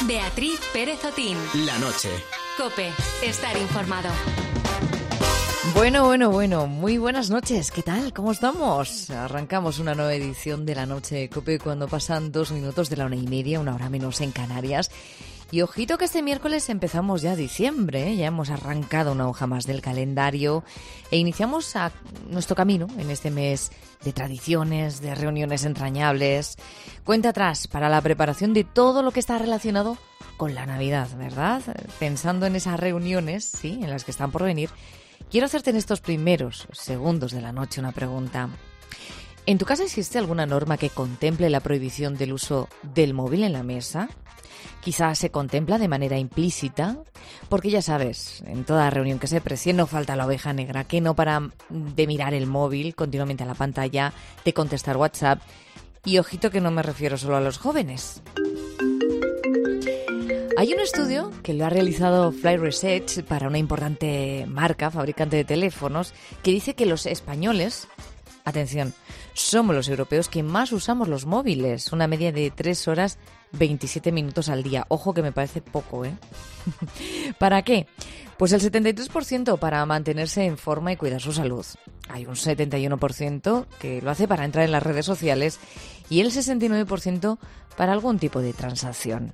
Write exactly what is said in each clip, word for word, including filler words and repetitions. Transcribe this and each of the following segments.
Beatriz Pérez Otín. La noche. COPE. Estar informado. Bueno, bueno, bueno. Muy buenas noches. ¿Qué tal? ¿Cómo estamos? Arrancamos una nueva edición de La Noche de COPE cuando pasan dos minutos de la una y media, una hora menos en Canarias. Y ojito que este miércoles empezamos ya diciembre, ¿eh? Ya hemos arrancado una hoja más del calendario e iniciamos a nuestro camino en este mes de tradiciones, de reuniones entrañables. Cuenta atrás para la preparación de todo lo que está relacionado con la Navidad, ¿verdad? Pensando en esas reuniones, sí, en las que están por venir, quiero hacerte en estos primeros segundos de la noche una pregunta. ¿En tu casa existe alguna norma que contemple la prohibición del uso del móvil en la mesa? Quizás se contempla de manera implícita, porque ya sabes, en toda reunión que se precie no falta la oveja negra que no para de mirar el móvil continuamente a la pantalla, de contestar WhatsApp, y ojito que no me refiero solo a los jóvenes. Hay un estudio que lo ha realizado Fly Research para una importante marca, fabricante de teléfonos, que dice que los españoles, atención, somos los europeos que más usamos los móviles, una media de tres horas veintisiete minutos al día. Ojo que me parece poco, ¿eh? ¿Para qué? Pues el setenta y tres por ciento para mantenerse en forma y cuidar su salud. Hay un setenta y uno por ciento que lo hace para entrar en las redes sociales y el sesenta y nueve por ciento para algún tipo de transacción.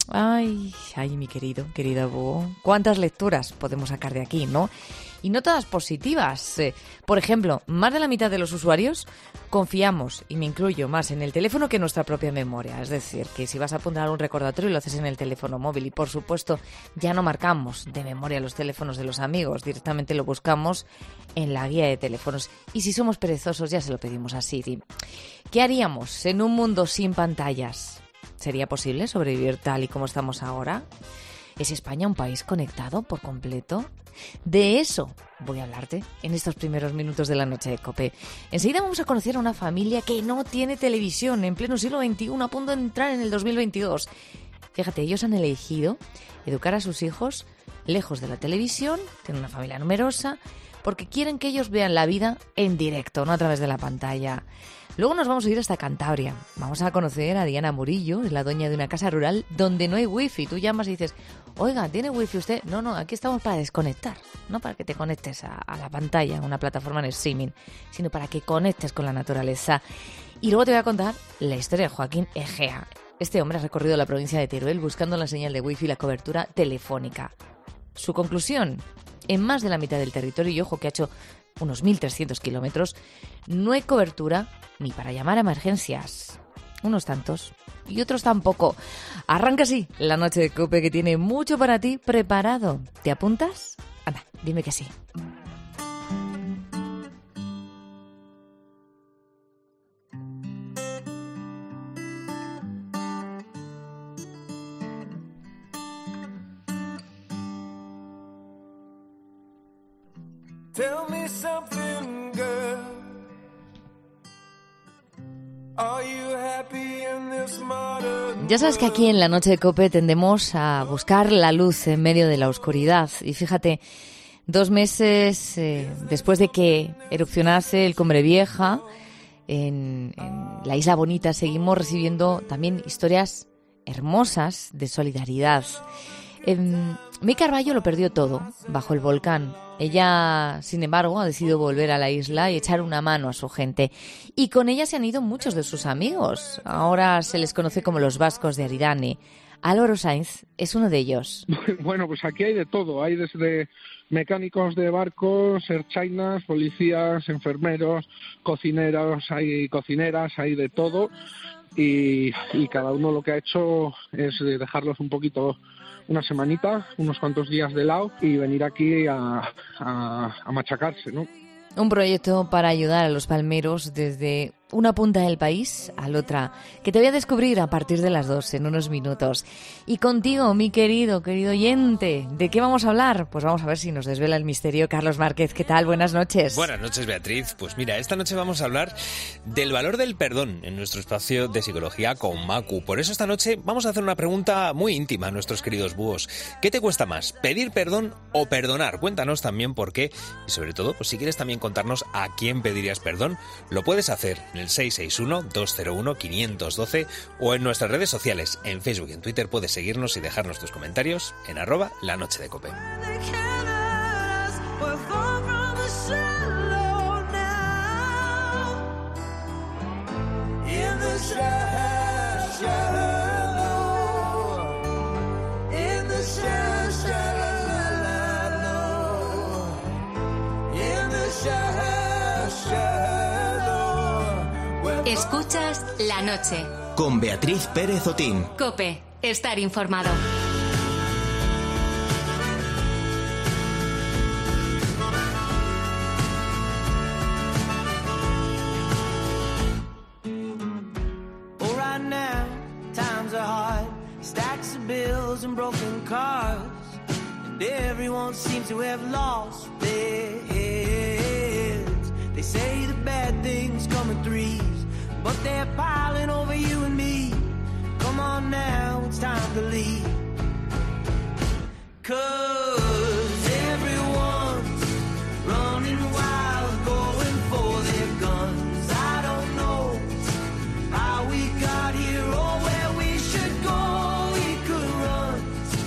Ay, ay, mi querido, querida Búho, ¿cuántas lecturas podemos sacar de aquí, no? Y no todas positivas. Eh, por ejemplo, más de la mitad de los usuarios confiamos, y me incluyo más, en el teléfono que en nuestra propia memoria. Es decir, que si vas a apuntar un recordatorio lo haces en el teléfono móvil. Y por supuesto, ya no marcamos de memoria los teléfonos de los amigos. Directamente lo buscamos en la guía de teléfonos. Y si somos perezosos, ya se lo pedimos a Siri. ¿Qué haríamos en un mundo sin pantallas? ¿Sería posible sobrevivir tal y como estamos ahora? ¿Es España un país conectado por completo? De eso voy a hablarte en estos primeros minutos de la noche de COPE. Enseguida vamos a conocer a una familia que no tiene televisión en pleno siglo veintiuno, a punto de entrar en el dos mil veintidós. Fíjate, ellos han elegido educar a sus hijos lejos de la televisión, tienen una familia numerosa, porque quieren que ellos vean la vida en directo, no a través de la pantalla. Luego nos vamos a ir hasta Cantabria. Vamos a conocer a Diana Murillo, es la dueña de una casa rural donde no hay wifi. Tú llamas y dices, oiga, ¿tiene wifi usted? No, no, aquí estamos para desconectar, no para que te conectes a, a la pantalla, a una plataforma en streaming, sino para que conectes con la naturaleza. Y luego te voy a contar la historia de Joaquín Egea. Este hombre ha recorrido la provincia de Teruel buscando la señal de wifi y la cobertura telefónica. Su conclusión, en más de la mitad del territorio, y ojo que ha hecho unos mil trescientos kilómetros, no hay cobertura ni para llamar a emergencias. Unos tantos y otros tampoco. Arranca así la noche de COPE, que tiene mucho para ti preparado. ¿Te apuntas? Anda, dime que sí. Tell me something, girl. Are you happy in this modern... Ya sabes que aquí en la noche de COPE tendemos a buscar la luz en medio de la oscuridad. Y fíjate, dos meses eh, después de que erupcionase el Cumbre Vieja, en, en la Isla Bonita seguimos recibiendo también historias hermosas de solidaridad. Eh, Mi Carballo lo perdió todo bajo el volcán. Ella, sin embargo, ha decidido volver a la isla y echar una mano a su gente. Y con ella se han ido muchos de sus amigos. Ahora se les conoce como los vascos de Aridane. Álvaro Sainz es uno de ellos. Bueno, pues aquí hay de todo. Hay desde mecánicos de barcos, erchainas, policías, enfermeros, cocineros, hay cocineras, hay de todo. Y, y cada uno lo que ha hecho es dejarlos un poquito, una semanita, unos cuantos días de lado y venir aquí a, a, a machacarse, ¿no? Un proyecto para ayudar a los palmeros desde una punta del país a la otra, que te voy a descubrir a partir de las dos en unos minutos. Y contigo, mi querido, querido oyente, ¿de qué vamos a hablar? Pues vamos a ver si nos desvela el misterio Carlos Márquez. ¿Qué tal? Buenas noches. Buenas noches, Beatriz. Pues mira, esta noche vamos a hablar del valor del perdón en nuestro espacio de psicología con Macu. Por eso esta noche vamos a hacer una pregunta muy íntima a nuestros queridos búhos. ¿Qué te cuesta más, pedir perdón o perdonar? Cuéntanos también por qué y sobre todo, pues si quieres también contarnos a quién pedirías perdón, lo puedes hacer en el seis seis uno, dos cero uno, cinco uno dos o en nuestras redes sociales, en Facebook y en Twitter puedes seguirnos y dejarnos tus comentarios en arroba la noche de Cope. Escuchas La Noche con Beatriz Pérez Otín. Cope, estar informado. Well, right now, times are hard. Stacks of bills and broken cars. And everyone seems to have lost their heads. They say the bad things come in threes, but they're piling over you and me. Come on now, it's time to leave. 'Cause everyone's running wild, going for their guns. I don't know how we got here or where we should go. We could run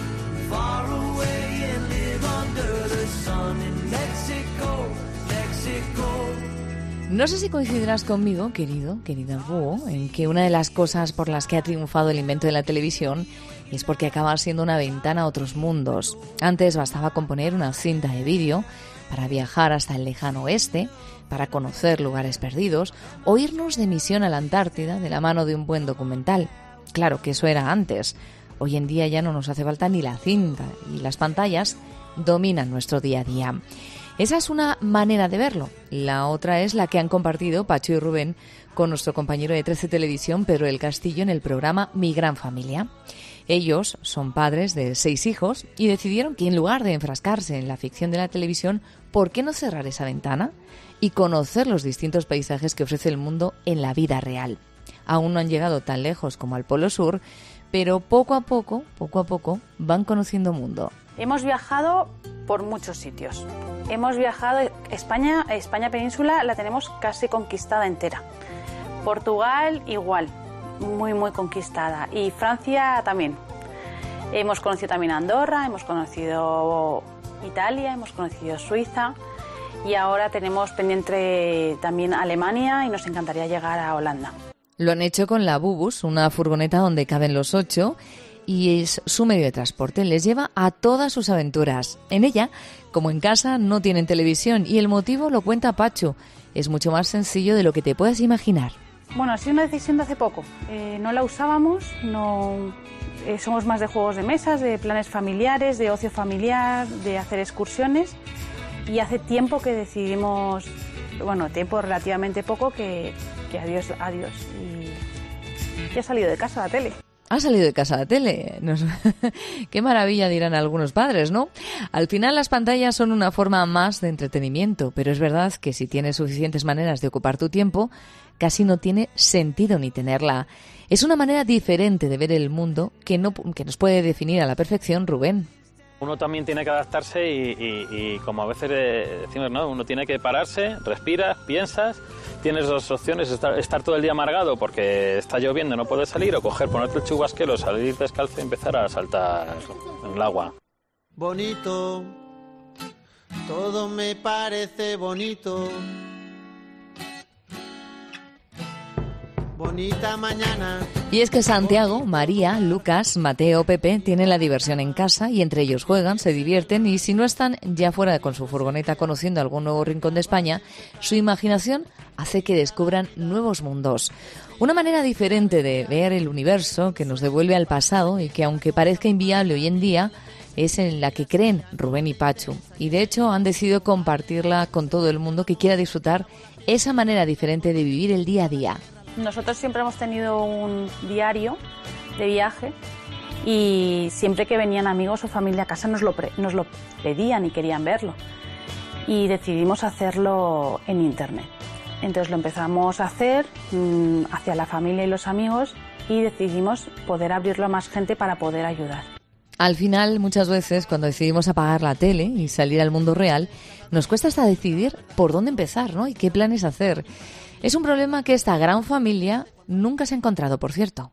far away and live under the sun in Mexico, Mexico. No sé si coincidirás conmigo, querido, querida Búho, en que una de las cosas por las que ha triunfado el invento de la televisión es porque acaba siendo una ventana a otros mundos. Antes bastaba con poner una cinta de vídeo para viajar hasta el lejano oeste, para conocer lugares perdidos o irnos de misión a la Antártida de la mano de un buen documental. Claro que eso era antes. Hoy en día ya no nos hace falta ni la cinta y las pantallas dominan nuestro día a día. Esa es una manera de verlo. La otra es la que han compartido Pacho y Rubén con nuestro compañero de trece Televisión, Pedro del Castillo, en el programa Mi Gran Familia. Ellos son padres de seis hijos y decidieron que en lugar de enfrascarse en la ficción de la televisión, ¿por qué no cerrar esa ventana y conocer los distintos paisajes que ofrece el mundo en la vida real? Aún no han llegado tan lejos como al Polo Sur, pero poco a poco, poco a poco, van conociendo mundo. Hemos viajado por muchos sitios. Hemos viajado, España, España península la tenemos casi conquistada entera. Portugal igual, muy muy conquistada. Y Francia también. Hemos conocido también Andorra, hemos conocido Italia, hemos conocido Suiza. Y ahora tenemos pendiente también Alemania y nos encantaría llegar a Holanda. Lo han hecho con la Bubus, una furgoneta donde caben los ocho, y es su medio de transporte. Les lleva a todas sus aventuras. En ella, como en casa, no tienen televisión y el motivo lo cuenta Pacho. Es mucho más sencillo de lo que te puedas imaginar. Bueno, ha sido una decisión de hace poco. Eh, no la usábamos, no eh, somos más de juegos de mesas, de planes familiares, de ocio familiar, de hacer excursiones. Y hace tiempo que decidimos, bueno, tiempo relativamente poco, que, que adiós, adiós. Y ya ha salido de casa la tele. Ha salido de casa la tele. Nos... Qué maravilla, dirán algunos padres, ¿no? Al final las pantallas son una forma más de entretenimiento, pero es verdad que si tienes suficientes maneras de ocupar tu tiempo, casi no tiene sentido ni tenerla. Es una manera diferente de ver el mundo que, no, que nos puede definir a la perfección Rubén. Uno también tiene que adaptarse y, y, y como a veces decimos, ¿no? Uno tiene que pararse, respiras, piensas, tienes dos opciones, estar, estar todo el día amargado porque está lloviendo, no puedes salir, o coger, ponerte el chubasquero, salir descalzo y empezar a saltar en el agua. Bonito, todo me parece bonito. Bonita mañana. Y es que Santiago, María, Lucas, Mateo, Pepe tienen la diversión en casa y entre ellos juegan, se divierten y si no están ya fuera con su furgoneta conociendo algún nuevo rincón de España, su imaginación hace que descubran nuevos mundos. Una manera diferente de ver el universo que nos devuelve al pasado y que aunque parezca inviable hoy en día, es en la que creen Rubén y Pacho. Y de hecho han decidido compartirla con todo el mundo que quiera disfrutar esa manera diferente de vivir el día a día. Nosotros siempre hemos tenido un diario de viaje y siempre que venían amigos o familia a casa nos lo, pre- nos lo pedían y querían verlo. Y decidimos hacerlo en internet. Entonces lo empezamos a hacer mmm, hacia la familia y los amigos y decidimos poder abrirlo a más gente para poder ayudar. Al final, muchas veces, cuando decidimos apagar la tele y salir al mundo real, nos cuesta hasta decidir por dónde empezar, ¿no? Y qué planes hacer. Es un problema que esta gran familia nunca se ha encontrado, por cierto.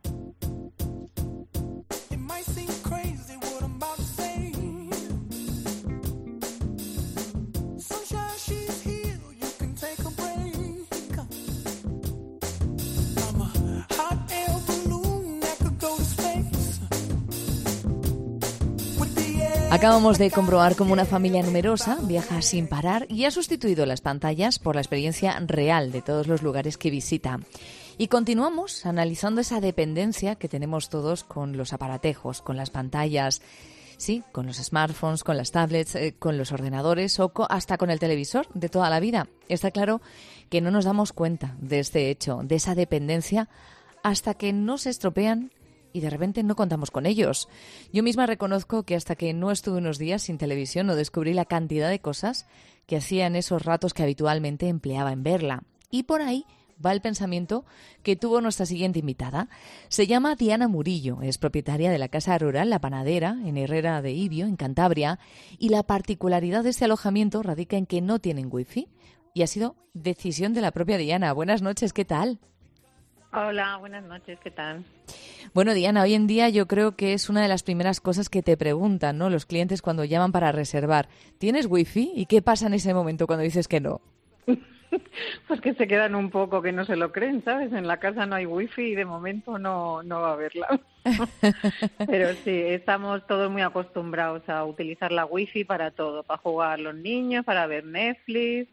Acabamos de comprobar cómo una familia numerosa viaja sin parar y ha sustituido las pantallas por la experiencia real de todos los lugares que visita. Y continuamos analizando esa dependencia que tenemos todos con los aparatejos, con las pantallas, sí, con los smartphones, con las tablets, eh, con los ordenadores o co- hasta con el televisor de toda la vida. Está claro que no nos damos cuenta de este hecho, de esa dependencia, hasta que no se estropean y de repente no contamos con ellos. Yo misma reconozco que hasta que no estuve unos días sin televisión no descubrí la cantidad de cosas que hacía en esos ratos que habitualmente empleaba en verla. Y por ahí va el pensamiento que tuvo nuestra siguiente invitada. Se llama Diana Murillo, es propietaria de la casa rural La Panadera, en Herrera de Ibio, en Cantabria, y la particularidad de este alojamiento radica en que no tienen wifi y ha sido decisión de la propia Diana. Buenas noches, ¿qué tal? Hola, buenas noches, ¿qué tal? Bueno, Diana, hoy en día yo creo que es una de las primeras cosas que te preguntan, ¿no?, los clientes cuando llaman para reservar. ¿Tienes wifi? ¿Y qué pasa en ese momento cuando dices que no? Pues que se quedan un poco, que no se lo creen, ¿sabes? En la casa no hay wifi y de momento no, no va a haberla. Pero sí, estamos todos muy acostumbrados a utilizar la wifi para todo, para jugar los niños, para ver Netflix,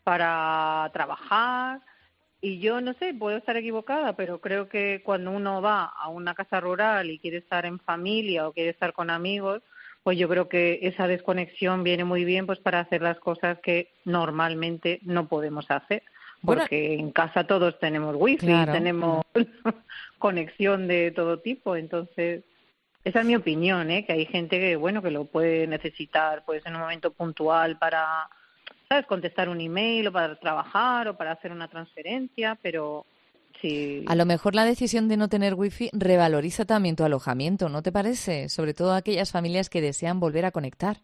para trabajar. Y yo no sé, puedo estar equivocada, pero creo que cuando uno va a una casa rural y quiere estar en familia o quiere estar con amigos, pues yo creo que esa desconexión viene muy bien pues para hacer las cosas que normalmente no podemos hacer. Porque bueno, en casa todos tenemos wifi, claro, tenemos conexión de todo tipo, entonces esa es mi opinión, ¿eh? Que hay gente que bueno que lo puede necesitar pues en un momento puntual para, ¿sabes?, contestar un email o para trabajar o para hacer una transferencia, pero sí. A lo mejor la decisión de no tener wifi revaloriza también tu alojamiento, ¿no te parece? Sobre todo a aquellas familias que desean volver a conectar.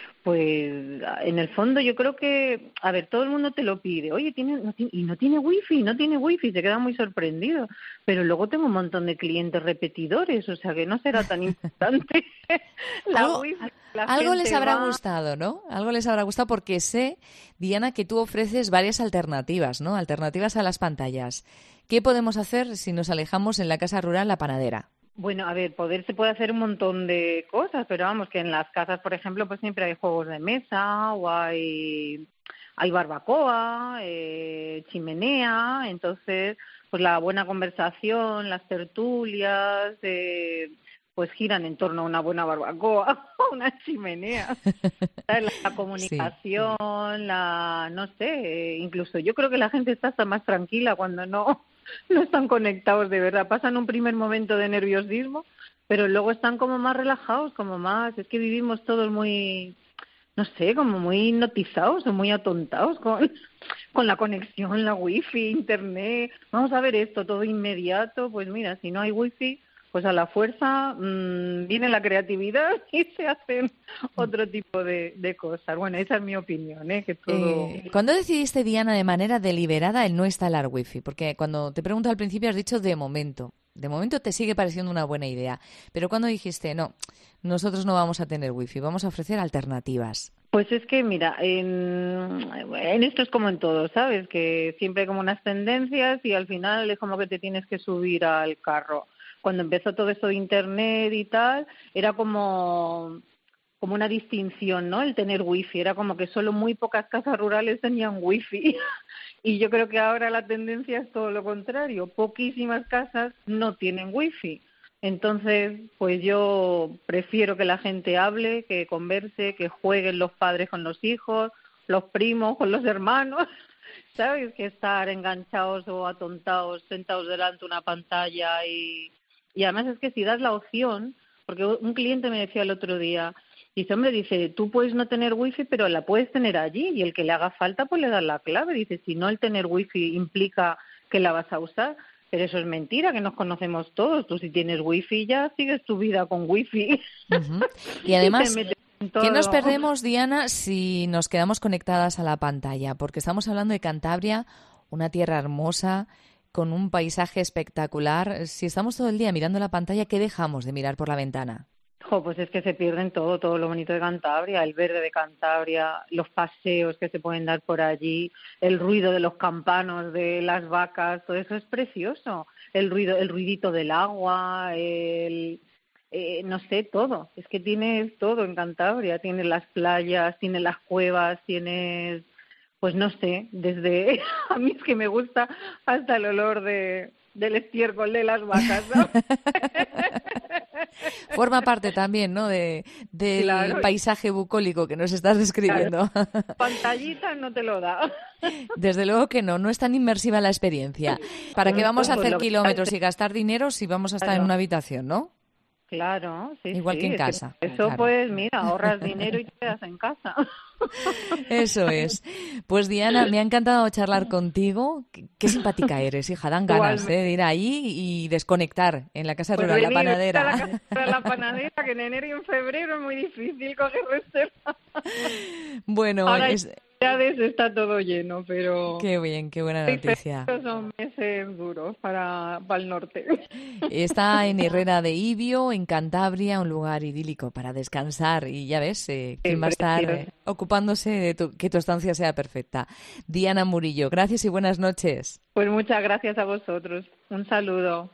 Pues en el fondo yo creo que, a ver, todo el mundo te lo pide, oye, tiene, no tiene, y no tiene wifi, no tiene wifi, se queda muy sorprendido, pero luego tengo un montón de clientes repetidores, o sea que no será tan importante la algo, wifi. La algo les habrá va... gustado, ¿no? Algo les habrá gustado porque sé, Diana, que tú ofreces varias alternativas, ¿no? Alternativas a las pantallas. ¿Qué podemos hacer si nos alejamos en la casa rural La Panadera? Bueno, a ver, poder se puede hacer un montón de cosas, pero vamos, que en las casas, por ejemplo, pues siempre hay juegos de mesa o hay, hay barbacoa, eh, chimenea, entonces, pues la buena conversación, las tertulias, eh, pues giran en torno a una buena barbacoa o una chimenea. ¿Sabes? La comunicación, sí. la, no sé, incluso yo creo que la gente está hasta más tranquila cuando no... no están conectados de verdad, pasan un primer momento de nerviosismo, pero luego están como más relajados, como más, es que vivimos todos muy, no sé, como muy hipnotizados o muy atontados con, con la conexión, la wifi, internet, vamos a ver esto todo inmediato, pues mira, si no hay wifi, pues a la fuerza mmm, viene la creatividad y se hacen otro tipo de, de cosas. Bueno, esa es mi opinión, ¿eh? Que todo... eh, ¿Cuándo decidiste, Diana, de manera deliberada el no instalar wifi? Porque cuando te pregunto al principio has dicho de momento. De momento te sigue pareciendo una buena idea. Pero ¿cuándo dijiste, no, nosotros no vamos a tener wifi, vamos a ofrecer alternativas? Pues es que, mira, en, en esto es como en todo, ¿sabes? Que siempre hay como unas tendencias y al final es como que te tienes que subir al carro. Cuando empezó todo esto de Internet y tal, era como, como una distinción, ¿no?, el tener wifi. Era como que solo muy pocas casas rurales tenían wifi. Y yo creo que ahora la tendencia es todo lo contrario. Poquísimas casas no tienen wifi. Entonces, pues yo prefiero que la gente hable, que converse, que jueguen los padres con los hijos, los primos con los hermanos, ¿sabes? Que estar enganchados o atontados, sentados delante de una pantalla y... Y además es que si das la opción, porque un cliente me decía el otro día, dice, hombre, dice, tú puedes no tener wifi, pero la puedes tener allí y el que le haga falta, pues le das la clave. Dice, si no el tener wifi implica que la vas a usar, pero eso es mentira, que nos conocemos todos. Tú si tienes wifi ya sigues tu vida con wifi. Uh-huh. Y además... ¿Qué nos perdemos, Diana, si nos quedamos conectadas a la pantalla? Porque estamos hablando de Cantabria, una tierra hermosa, con un paisaje espectacular. Si estamos todo el día mirando la pantalla, ¿qué dejamos de mirar por la ventana? Jo, pues es que se pierden todo, todo lo bonito de Cantabria, el verde de Cantabria, los paseos que se pueden dar por allí, el ruido de los campanos, de las vacas, todo eso es precioso. El ruido, el ruidito del agua, el, eh, no sé, todo. Es que tienes todo en Cantabria, tienes las playas, tienes las cuevas, tienes, pues no sé, desde a mí es que me gusta hasta el olor de del estiércol de las vacas, ¿no? Forma parte también, ¿no?, de del Claro. paisaje bucólico que nos estás describiendo. Pantallita no te lo da. Desde luego que no, no es tan inmersiva la experiencia. ¿Para qué vamos a Pues hacer lo que kilómetros hace- y gastar dinero si vamos a estar en Claro. una habitación, no? Claro, sí, Igual sí, que en es casa, Eso claro. pues, mira, ahorras dinero y te quedas en casa. Eso es. Pues Diana, me ha encantado charlar contigo. Qué, qué simpática eres, hija. Dan ganas, Igualmente. ¿eh?, de ir ahí y desconectar en la Casa Pues Rural, la venir, vete a panadera. la casa de la panadera, que en enero y en febrero es muy difícil coger reserva. Bueno, Ahora es... ya ves, está todo lleno, pero qué bien, qué buena seis noticia. febrero son meses duros para, para el norte. Está en Herrera de Ibio, en Cantabria, un lugar idílico para descansar. Y ya ves, eh, quién va a estar eh, ocupándose de tu- que tu estancia sea perfecta. Diana Murillo, gracias y buenas noches. Pues muchas gracias a vosotros. Un saludo.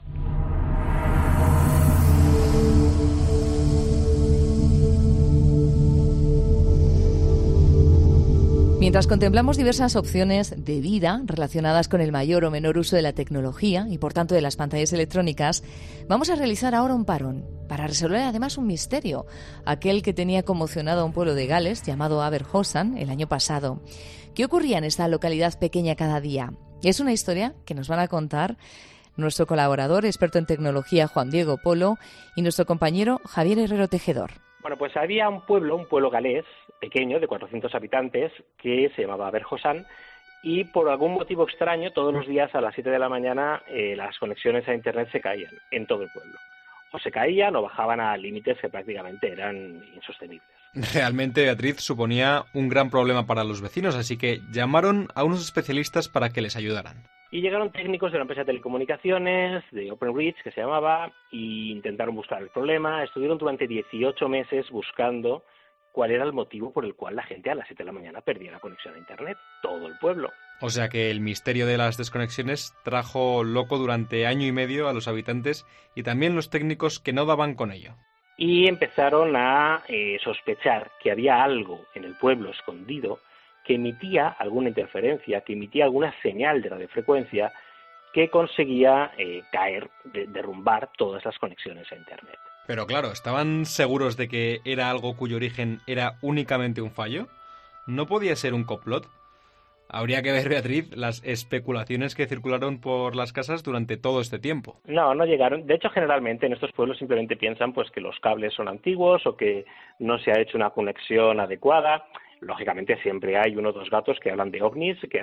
Mientras contemplamos diversas opciones de vida relacionadas con el mayor o menor uso de la tecnología y por tanto de las pantallas electrónicas, vamos a realizar ahora un parón para resolver además un misterio, aquel que tenía conmocionado a un pueblo de Gales llamado Aberhosan el año pasado. ¿Qué ocurría en esta localidad pequeña cada día? Es una historia que nos van a contar nuestro colaborador, experto en tecnología, Juan Diego Polo, y nuestro compañero Javier Herrero Tejedor. Bueno, pues había un pueblo, un pueblo galés pequeño de cuatrocientos habitantes que se llamaba Aberhosan y por algún motivo extraño todos los días a las siete de la mañana eh, las conexiones a internet se caían en todo el pueblo. O se caían o bajaban a límites que prácticamente eran insostenibles. Realmente, Beatriz, suponía un gran problema para los vecinos, así que llamaron a unos especialistas para que les ayudaran. Y llegaron técnicos de una empresa de telecomunicaciones, de Openreach, que se llamaba, y intentaron buscar el problema. Estuvieron durante dieciocho meses buscando cuál era el motivo por el cual la gente a las siete de la mañana perdía la conexión a Internet. Todo el pueblo. O sea que el misterio de las desconexiones trajo loco durante año y medio a los habitantes y también los técnicos que no daban con ello. Y empezaron a eh, sospechar que había algo en el pueblo escondido que emitía alguna interferencia, que emitía alguna señal de radiofrecuencia que conseguía eh, caer, de, derrumbar todas las conexiones a Internet. Pero claro, ¿estaban seguros de que era algo cuyo origen era únicamente un fallo? ¿No podía ser un complot? Habría que ver, Beatriz, las especulaciones que circularon por las casas durante todo este tiempo. No, no llegaron. De hecho, generalmente en estos pueblos simplemente piensan pues que los cables son antiguos o que no se ha hecho una conexión adecuada. Lógicamente siempre hay uno o dos gatos que hablan de ovnis que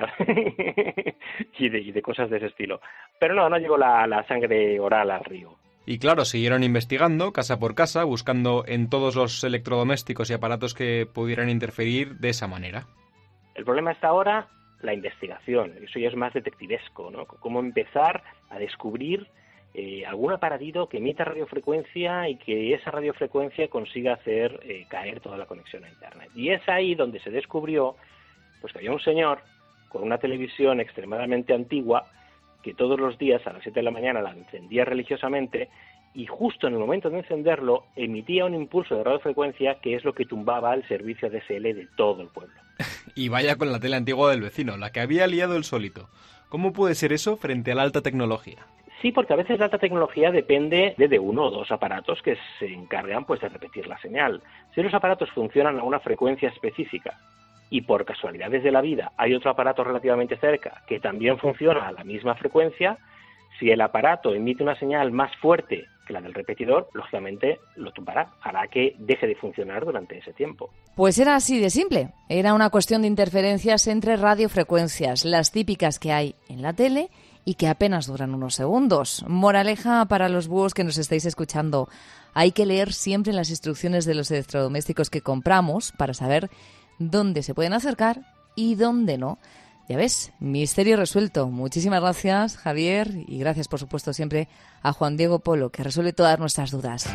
y, de, y de cosas de ese estilo. Pero no, no llegó la, la sangre oral al río. Y claro, siguieron investigando, casa por casa, buscando en todos los electrodomésticos y aparatos que pudieran interferir de esa manera. El problema está ahora la investigación. Eso ya es más detectivesco, ¿no? Cómo empezar a descubrir eh, algún aparatito que emita radiofrecuencia y que esa radiofrecuencia consiga hacer eh, caer toda la conexión a Internet. Y es ahí donde se descubrió pues que había un señor con una televisión extremadamente antigua que todos los días a las siete de la mañana la encendía religiosamente y justo en el momento de encenderlo emitía un impulso de radiofrecuencia que es lo que tumbaba el servicio A D S L de todo el pueblo. Y vaya con la tele antigua del vecino, la que había liado él solito. ¿Cómo puede ser eso frente a la alta tecnología? Sí, porque a veces la alta tecnología depende de, de uno o dos aparatos que se encargan pues de repetir la señal. Si los aparatos funcionan a una frecuencia específica y por casualidades de la vida hay otro aparato relativamente cerca que también funciona a la misma frecuencia, si el aparato emite una señal más fuerte que la del repetidor, lógicamente lo tumbará, hará que deje de funcionar durante ese tiempo. Pues era así de simple. Era una cuestión de interferencias entre radiofrecuencias, las típicas que hay en la tele y que apenas duran unos segundos. Moraleja para los búhos que nos estáis escuchando. Hay que leer siempre las instrucciones de los electrodomésticos que compramos para saber dónde se pueden acercar y dónde no. Ya ves, misterio resuelto. Muchísimas gracias, Javier, y gracias, por supuesto, siempre a Juan Diego Polo, que resuelve todas nuestras dudas.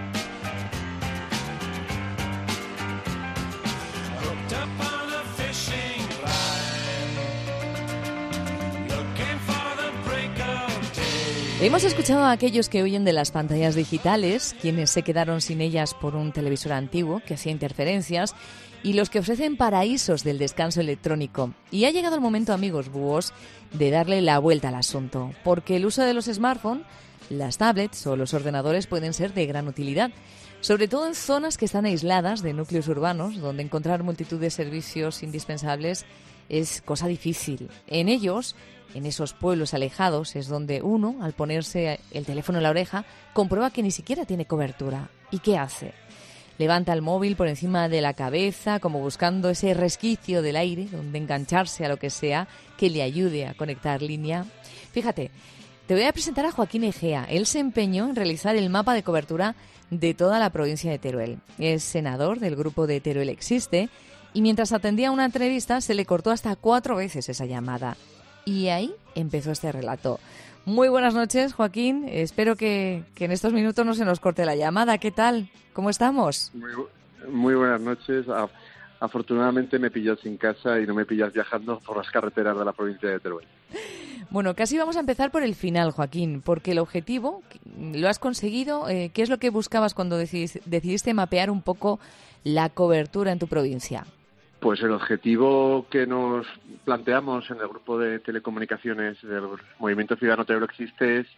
Hemos escuchado a aquellos que huyen de las pantallas digitales, quienes se quedaron sin ellas por un televisor antiguo que hacía interferencias, y los que ofrecen paraísos del descanso electrónico. Y ha llegado el momento, amigos búhos, de darle la vuelta al asunto, porque el uso de los smartphones, las tablets o los ordenadores pueden ser de gran utilidad, sobre todo en zonas que están aisladas de núcleos urbanos, donde encontrar multitud de servicios indispensables es cosa difícil. En ellos, en esos pueblos alejados, es donde uno, al ponerse el teléfono en la oreja, comprueba que ni siquiera tiene cobertura. ¿Y qué hace? Levanta el móvil por encima de la cabeza, como buscando ese resquicio del aire donde engancharse a lo que sea que le ayude a conectar línea. Fíjate, te voy a presentar a Joaquín Egea. Él se empeñó en realizar el mapa de cobertura de toda la provincia de Teruel. Es senador del grupo de Teruel Existe y mientras atendía una entrevista se le cortó hasta cuatro veces esa llamada. Y ahí empezó este relato. Muy buenas noches, Joaquín. Espero que, que en estos minutos no se nos corte la llamada. ¿Qué tal? ¿Cómo estamos? Muy, muy buenas noches. A, afortunadamente me pillas sin casa y no me pillas viajando por las carreteras de la provincia de Teruel. Bueno, casi vamos a empezar por el final, Joaquín, porque el objetivo lo has conseguido. Eh, ¿Qué es lo que buscabas cuando decidiste, decidiste mapear un poco la cobertura en tu provincia? Pues el objetivo que nos planteamos en el grupo de telecomunicaciones del Movimiento Ciudadano Teruel Existe es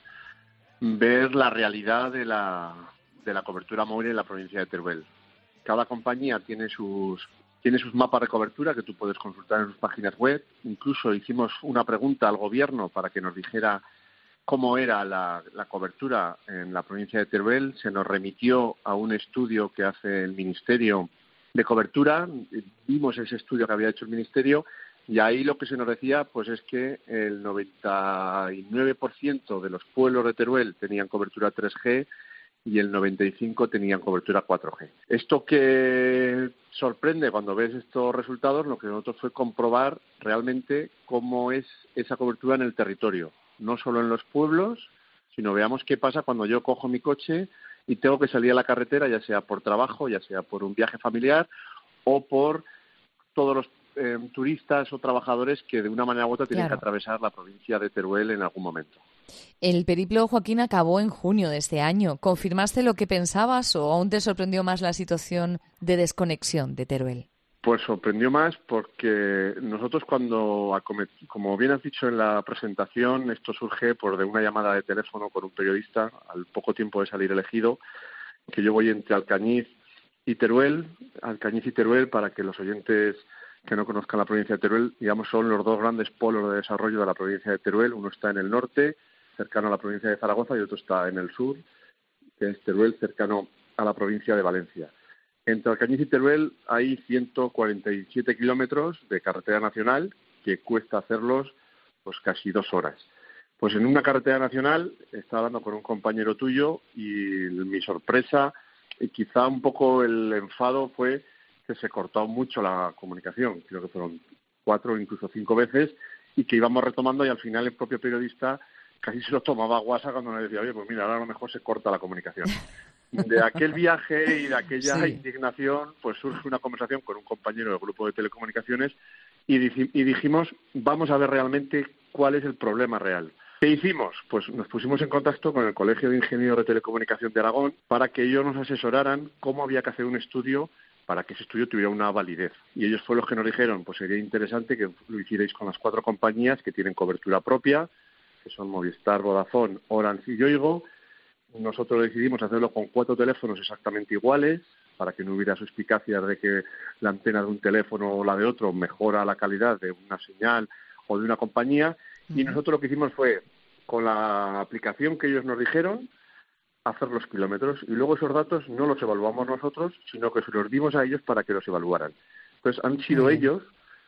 ver la realidad de la, de la cobertura móvil en la provincia de Teruel. Cada compañía tiene sus, tiene sus mapas de cobertura que tú puedes consultar en sus páginas web. Incluso hicimos una pregunta al gobierno para que nos dijera cómo era la, la cobertura en la provincia de Teruel. Se nos remitió a un estudio que hace el Ministerio de Cobertura, vimos ese estudio que había hecho el Ministerio y ahí lo que se nos decía pues es que el noventa y nueve por ciento de los pueblos de Teruel tenían cobertura tres G y el noventa y cinco por ciento tenían cobertura cuatro G. Esto que sorprende cuando ves estos resultados, lo que nosotros fue comprobar realmente cómo es esa cobertura en el territorio, no solo en los pueblos, sino veamos qué pasa cuando yo cojo mi coche y tengo que salir a la carretera, ya sea por trabajo, ya sea por un viaje familiar o por todos los eh, turistas o trabajadores que de una manera u otra tienen Claro. que atravesar la provincia de Teruel en algún momento. El periplo, Joaquín, acabó en junio de este año. ¿Confirmaste lo que pensabas o aún te sorprendió más la situación de desconexión de Teruel? Pues sorprendió más porque nosotros cuando, acomet- como bien has dicho en la presentación, esto surge por de una llamada de teléfono con un periodista al poco tiempo de salir elegido, que yo voy entre Alcañiz y Teruel, Alcañiz y Teruel, para que los oyentes que no conozcan la provincia de Teruel, digamos, son los dos grandes polos de desarrollo de la provincia de Teruel. Uno está en el norte, cercano a la provincia de Zaragoza, y otro está en el sur, que es Teruel, cercano a la provincia de Valencia. Entre Alcañiz y Teruel hay ciento cuarenta y siete kilómetros de carretera nacional que cuesta hacerlos pues casi dos horas. Pues en una carretera nacional estaba hablando con un compañero tuyo y mi sorpresa y quizá un poco el enfado fue que se cortó mucho la comunicación. Creo que fueron cuatro o incluso cinco veces y que íbamos retomando y al final el propio periodista casi se lo tomaba a guasa cuando nos decía, oye, pues mira, ahora a lo mejor se corta la comunicación. De aquel viaje y de aquella sí. indignación, pues surge una conversación con un compañero del grupo de telecomunicaciones y, di- y dijimos, vamos a ver realmente cuál es el problema real. ¿Qué hicimos? Pues nos pusimos en contacto con el Colegio de Ingenieros de Telecomunicación de Aragón para que ellos nos asesoraran cómo había que hacer un estudio para que ese estudio tuviera una validez. Y ellos fueron los que nos dijeron, pues sería interesante que lo hicierais con las cuatro compañías que tienen cobertura propia, que son Movistar, Vodafone, Orange y Yoigo. Nosotros decidimos hacerlo con cuatro teléfonos exactamente iguales para que no hubiera suspicacias de que la antena de un teléfono o la de otro mejora la calidad de una señal o de una compañía. Y nosotros lo que hicimos fue, con la aplicación que ellos nos dijeron, hacer los kilómetros. Y luego esos datos no los evaluamos nosotros, sino que se los dimos a ellos para que los evaluaran. Entonces han sido ellos,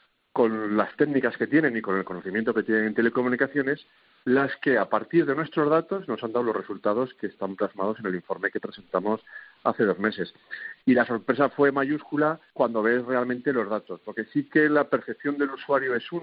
con las técnicas que tienen y con el conocimiento que tienen en telecomunicaciones, las que a partir de nuestros datos nos han dado los resultados que están plasmados en el informe que presentamos hace dos meses. Y la sorpresa fue mayúscula cuando ves realmente los datos, porque sí que la percepción del usuario es una,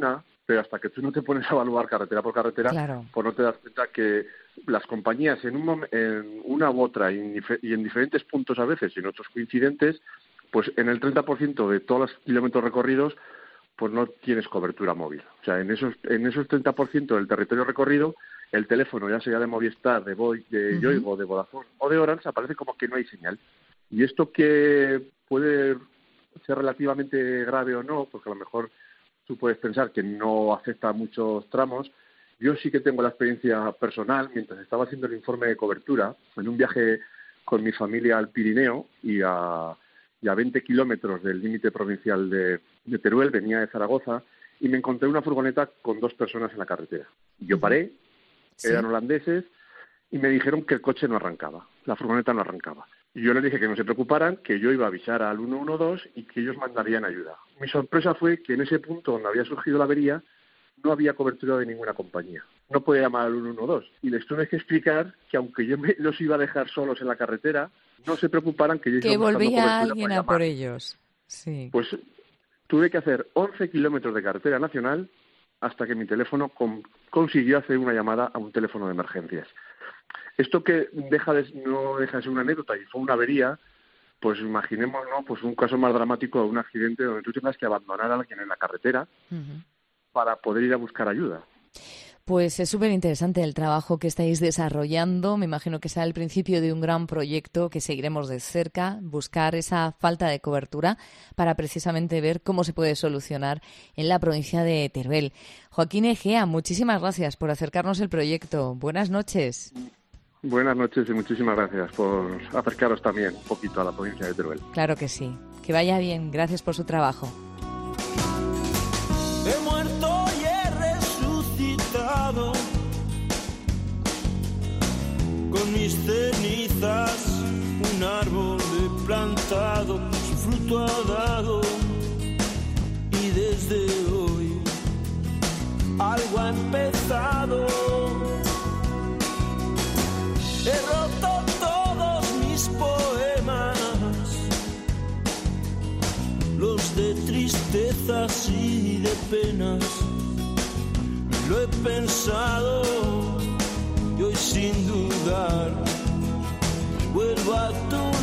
pero hasta que tú no te pones a evaluar carretera por carretera, Claro. pues no te das cuenta que las compañías en, un mom- en una u otra y en, dif- y en diferentes puntos a veces y en otros coincidentes, pues en el treinta por ciento de todos los kilómetros recorridos, pues no tienes cobertura móvil. O sea, en esos en esos treinta por ciento del territorio recorrido, el teléfono, ya sea de Movistar, de Voi, de Ujú. Yoigo, de Vodafone o de Orange, aparece como que no hay señal. Y esto que puede ser relativamente grave o no, porque a lo mejor tú puedes pensar que no afecta a muchos tramos. Yo sí que tengo la experiencia personal, mientras estaba haciendo el informe de cobertura, en un viaje con mi familia al Pirineo y a, y a veinte kilómetros del límite provincial de, de Teruel, venía de Zaragoza, y me encontré una furgoneta con dos personas en la carretera. Yo paré, Sí. eran holandeses, y me dijeron que el coche no arrancaba, la furgoneta no arrancaba. Y yo les dije que no se preocuparan, que yo iba a avisar al uno uno dos y que ellos mandarían ayuda. Mi sorpresa fue que en ese punto donde había surgido la avería no había cobertura de ninguna compañía. No podía llamar al uno uno dos. Y les tuve que explicar que aunque yo me, los iba a dejar solos en la carretera, no se preocuparan que yo Que iba buscando volvía cobertura alguien para a por llamar. ellos. Sí. Pues tuve que hacer once kilómetros de carretera nacional hasta que mi teléfono con- consiguió hacer una llamada a un teléfono de emergencias. Esto que deja de, no deja de ser una anécdota y fue una avería, pues imaginemos, ¿no? Pues un caso más dramático de un accidente donde tú tengas que abandonar a alguien en la carretera Ujú. para poder ir a buscar ayuda. Pues es súper interesante el trabajo que estáis desarrollando. Me imagino que será el principio de un gran proyecto que seguiremos de cerca, buscar esa falta de cobertura para precisamente ver cómo se puede solucionar en la provincia de Teruel. Joaquín Egea, muchísimas gracias por acercarnos el proyecto. Buenas noches. Buenas noches y muchísimas gracias por acercaros también un poquito a la provincia de Teruel. Claro que sí. Que vaya bien. Gracias por su trabajo. He muerto y he resucitado con mis cenizas, un árbol he plantado, su fruto ha dado y desde hoy algo ha empezado. He roto todos mis poemas, los de tristezas y de penas. Lo he pensado y hoy sin dudar vuelvo a tu